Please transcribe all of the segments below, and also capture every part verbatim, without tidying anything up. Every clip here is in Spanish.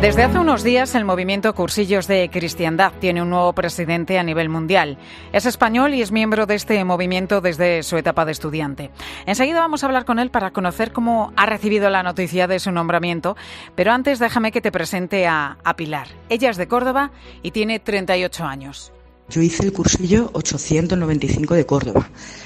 Desde hace unos días el movimiento Cursillos de Cristiandad tiene un nuevo presidente a nivel mundial. Es español y es miembro de este movimiento desde su etapa de estudiante. Enseguida vamos a hablar con él para conocer cómo ha recibido la noticia de su nombramiento, pero antes déjame que te presente a, a Pilar. Ella es de Córdoba y tiene treinta y ocho años. Yo hice el cursillo ochocientos noventa y cinco de Córdoba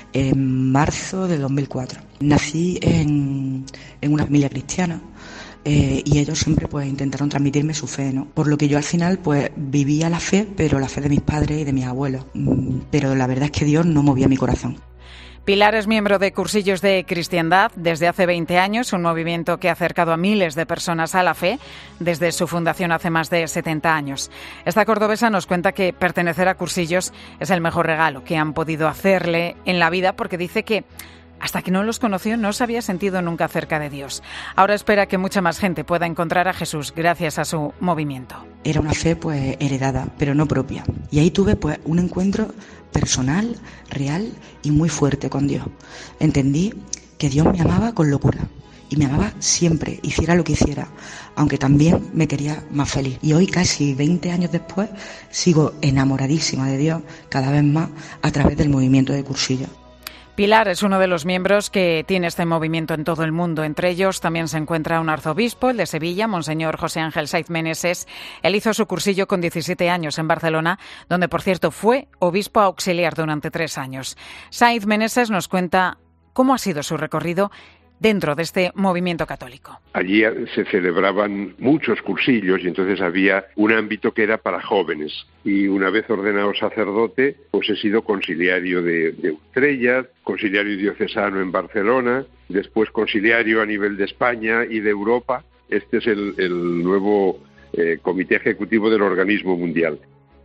en marzo de dos mil cuatro. Nací en, en una familia cristiana. Eh, y ellos siempre pues intentaron transmitirme su fe, ¿no? Por lo que yo al final pues vivía la fe, pero la fe de mis padres y de mis abuelos. Mm, pero la verdad es que Dios no movía mi corazón. Pilar es miembro de Cursillos de Cristiandad desde hace veinte años, un movimiento que ha acercado a miles de personas a la fe desde su fundación hace más de setenta años. Esta cordobesa nos cuenta que pertenecer a Cursillos es el mejor regalo que han podido hacerle en la vida, porque dice que hasta que no los conoció no se había sentido nunca cerca de Dios. Ahora espera que mucha más gente pueda encontrar a Jesús gracias a su movimiento. Era una fe pues heredada, pero no propia. Y ahí tuve pues un encuentro personal, real y muy fuerte con Dios. Entendí que Dios me amaba con locura. Y me amaba siempre, hiciera lo que hiciera, aunque también me quería más feliz. Y hoy, casi veinte años después, sigo enamoradísima de Dios cada vez más a través del movimiento de Cursillos. Pilar es uno de los miembros que tiene este movimiento en todo el mundo. Entre ellos también se encuentra un arzobispo, el de Sevilla, Monseñor José Ángel Saiz Meneses. Él hizo su cursillo con diecisiete años en Barcelona, donde, por cierto, fue obispo auxiliar durante tres años. Saiz Meneses nos cuenta cómo ha sido su recorrido dentro de este movimiento católico. Allí se celebraban muchos cursillos y entonces había un ámbito que era para jóvenes. Y una vez ordenado sacerdote, pues he sido conciliario de, de Utrella, conciliario diocesano en Barcelona, después conciliario a nivel de España y de Europa. Este es el, el nuevo eh, comité ejecutivo del organismo mundial.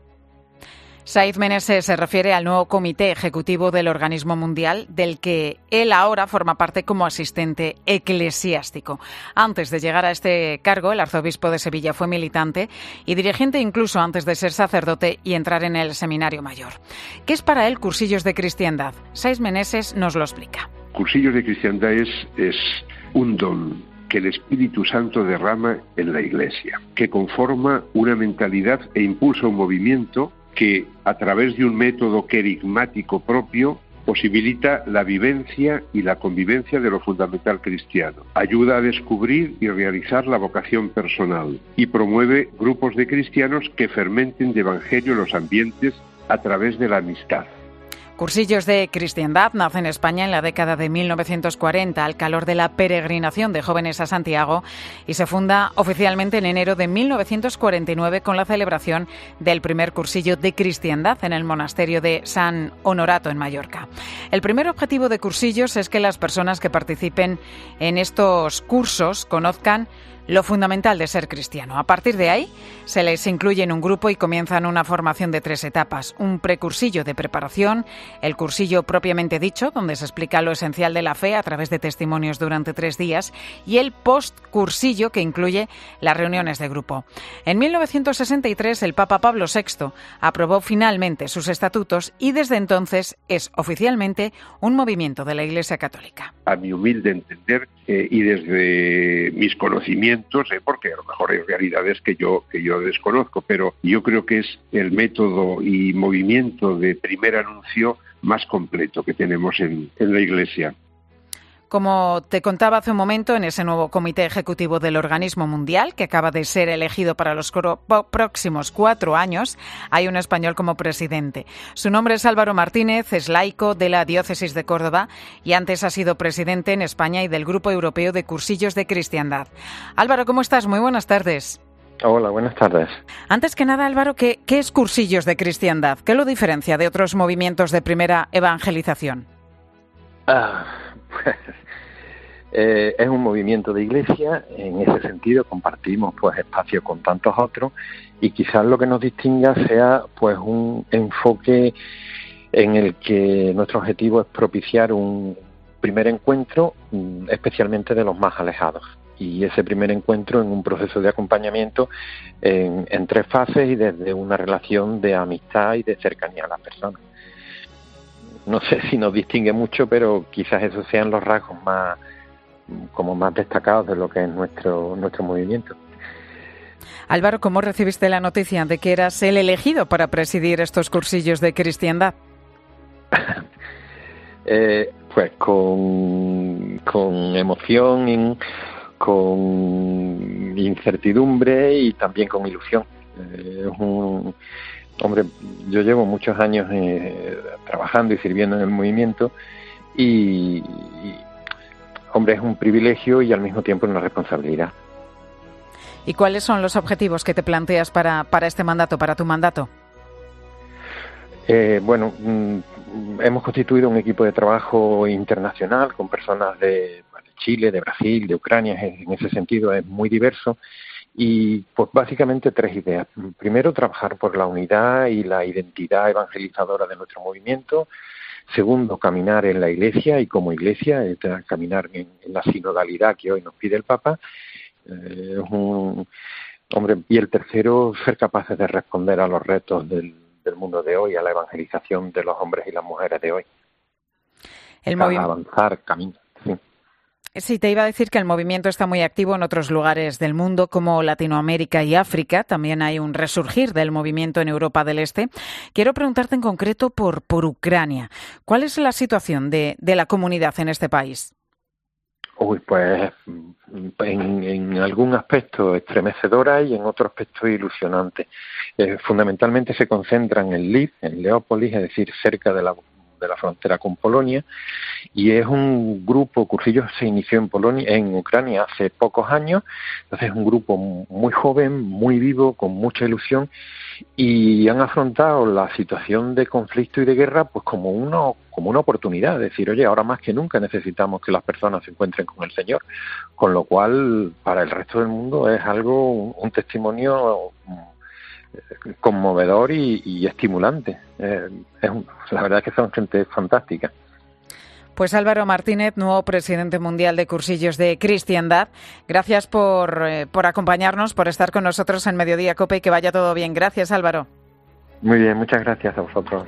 Saiz Meneses se refiere al nuevo comité ejecutivo del organismo mundial, del que él ahora forma parte como asistente eclesiástico. Antes de llegar a este cargo, el arzobispo de Sevilla fue militante y dirigente incluso antes de ser sacerdote y entrar en el seminario mayor. ¿Qué es para él Cursillos de Cristiandad? Saiz Meneses nos lo explica. Cursillos de Cristiandad es, es un don que el Espíritu Santo derrama en la Iglesia, que conforma una mentalidad e impulsa un movimiento que, a través de un método querigmático propio, posibilita la vivencia y la convivencia de lo fundamental cristiano, ayuda a descubrir y realizar la vocación personal y promueve grupos de cristianos que fermenten de evangelio los ambientes a través de la amistad. Cursillos de Cristiandad nace en España en la década de mil novecientos cuarenta, al calor de la peregrinación de jóvenes a Santiago, y se funda oficialmente en enero de mil novecientos cuarenta y nueve con la celebración del primer cursillo de Cristiandad en el monasterio de San Honorato en Mallorca. El primer objetivo de Cursillos es que las personas que participen en estos cursos conozcan lo fundamental de ser cristiano. A partir de ahí, se les incluye en un grupo y comienzan una formación de tres etapas. Un precursillo de preparación, el cursillo propiamente dicho, donde se explica lo esencial de la fe a través de testimonios durante tres días, y el postcursillo, que incluye las reuniones de grupo. En mil novecientos sesenta y tres, el Papa Pablo sexto aprobó finalmente sus estatutos y desde entonces es oficialmente un movimiento de la Iglesia Católica. A mi humilde entender eh, y desde mis conocimientos, ¿eh? porque a lo mejor hay realidades que yo que yo desconozco, pero yo creo que es el método y movimiento de primer anuncio más completo que tenemos en, en la Iglesia. Como te contaba hace un momento, en ese nuevo comité ejecutivo del organismo mundial, que acaba de ser elegido para los próximos cuatro años, hay un español como presidente. Su nombre es Álvaro Martínez, es laico de la diócesis de Córdoba y antes ha sido presidente en España y del Grupo Europeo de Cursillos de Cristiandad. Álvaro, ¿cómo estás? Muy buenas tardes. Hola, buenas tardes. Antes que nada, Álvaro, ¿qué, qué es Cursillos de Cristiandad? ¿Qué lo diferencia de otros movimientos de primera evangelización? Ah, pues, eh, es un movimiento de iglesia. En ese sentido compartimos pues espacio con tantos otros y quizás lo que nos distinga sea pues un enfoque en el que nuestro objetivo es propiciar un primer encuentro, especialmente de los más alejados. Y ese primer encuentro en un proceso de acompañamiento en, en tres fases y desde una relación de amistad y de cercanía a las personas. No sé si nos distingue mucho, pero quizás esos sean los rasgos más como más destacados de lo que es nuestro nuestro movimiento. Álvaro, ¿cómo recibiste la noticia de que eras el elegido para presidir estos cursillos de cristiandad? eh, pues con, con emoción, con incertidumbre y también con ilusión. Eh, es un, hombre, yo llevo muchos años eh, trabajando y sirviendo en el movimiento y, y, hombre, es un privilegio y al mismo tiempo una responsabilidad. ¿Y cuáles son los objetivos que te planteas para, para este mandato, para tu mandato? Eh, bueno, mm, hemos constituido un equipo de trabajo internacional con personas de, de Chile, de Brasil, de Ucrania. En ese sentido es muy diverso. Y pues básicamente tres ideas. Primero, trabajar por la unidad y la identidad evangelizadora de nuestro movimiento. Segundo, caminar en la Iglesia y como Iglesia, es decir, caminar en, en la sinodalidad que hoy nos pide el Papa. Eh, un, hombre, y el tercero, ser capaces de responder a los retos del, del mundo de hoy, a la evangelización de los hombres y las mujeres de hoy. El movi- avanzar, caminar. Sí. Sí, te iba a decir que el movimiento está muy activo en otros lugares del mundo, como Latinoamérica y África. También hay un resurgir del movimiento en Europa del Este. Quiero preguntarte en concreto por, por Ucrania. ¿Cuál es la situación de, de la comunidad en este país? Uy, pues en, en algún aspecto estremecedora y en otro aspecto ilusionante. Eh, fundamentalmente se concentran en Lviv, en Leópolis, es decir, cerca de la de la frontera con Polonia, y es un grupo, Cursillos se inició en Polonia, en Ucrania hace pocos años, entonces es un grupo muy joven, muy vivo, con mucha ilusión, y han afrontado la situación de conflicto y de guerra pues como una, como una oportunidad, de decir, oye, ahora más que nunca necesitamos que las personas se encuentren con el Señor, con lo cual para el resto del mundo es algo, un, un testimonio conmovedor y, y estimulante. Eh, es, la verdad es que son gente fantástica. Pues Álvaro Martínez, nuevo presidente mundial de Cursillos de Cristiandad, gracias por, eh, por acompañarnos, por estar con nosotros en Mediodía COPE y que vaya todo bien. Gracias, Álvaro. Muy bien, muchas gracias a vosotros.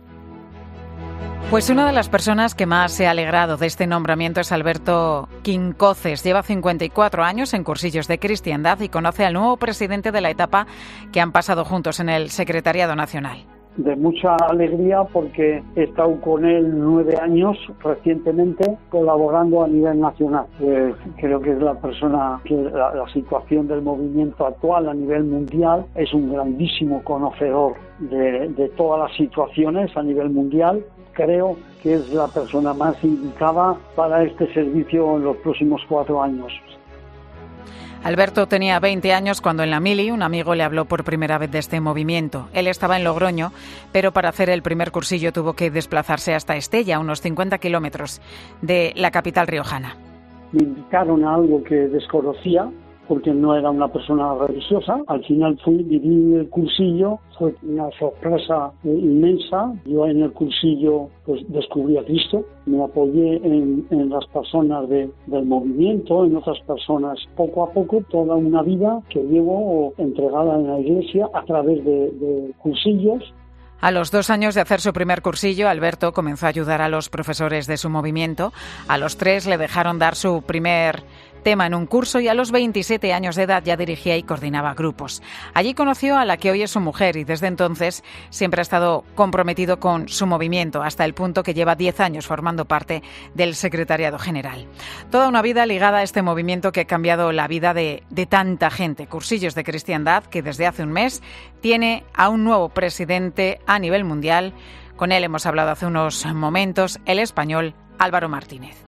Pues una de las personas que más se ha alegrado de este nombramiento es Alberto Quincoces. Lleva cincuenta y cuatro años en Cursillos de Cristiandad y conoce al nuevo presidente de la etapa que han pasado juntos en el Secretariado Nacional. De mucha alegría porque he estado con él nueve años recientemente colaborando a nivel nacional. Pues creo que es la persona que la, la situación del movimiento actual a nivel mundial, es un grandísimo conocedor de, de todas las situaciones a nivel mundial. Creo que es la persona más indicada para este servicio en los próximos cuatro años. Alberto tenía veinte años cuando en la mili un amigo le habló por primera vez de este movimiento. Él estaba en Logroño, pero para hacer el primer cursillo tuvo que desplazarse hasta Estella, unos cincuenta kilómetros de la capital riojana. Me invitaron a algo que desconocía, porque no era una persona religiosa. Al final fui, viví el cursillo, fue una sorpresa inmensa. Yo en el cursillo pues descubrí a Cristo, me apoyé en, en las personas de, del movimiento, en otras personas, poco a poco, toda una vida que llevo entregada en la Iglesia a través de, de cursillos. A los dos años de hacer su primer cursillo, Alberto comenzó a ayudar a los profesores de su movimiento. A los tres le dejaron dar su primer tema en un curso y a los veintisiete años de edad ya dirigía y coordinaba grupos. Allí conoció a la que hoy es su mujer y desde entonces siempre ha estado comprometido con su movimiento, hasta el punto que lleva diez años formando parte del Secretariado General. Toda una vida ligada a este movimiento que ha cambiado la vida de, de tanta gente. Cursillos de Cristiandad, que desde hace un mes tiene a un nuevo presidente a nivel mundial. Con él hemos hablado hace unos momentos, el español Álvaro Martínez.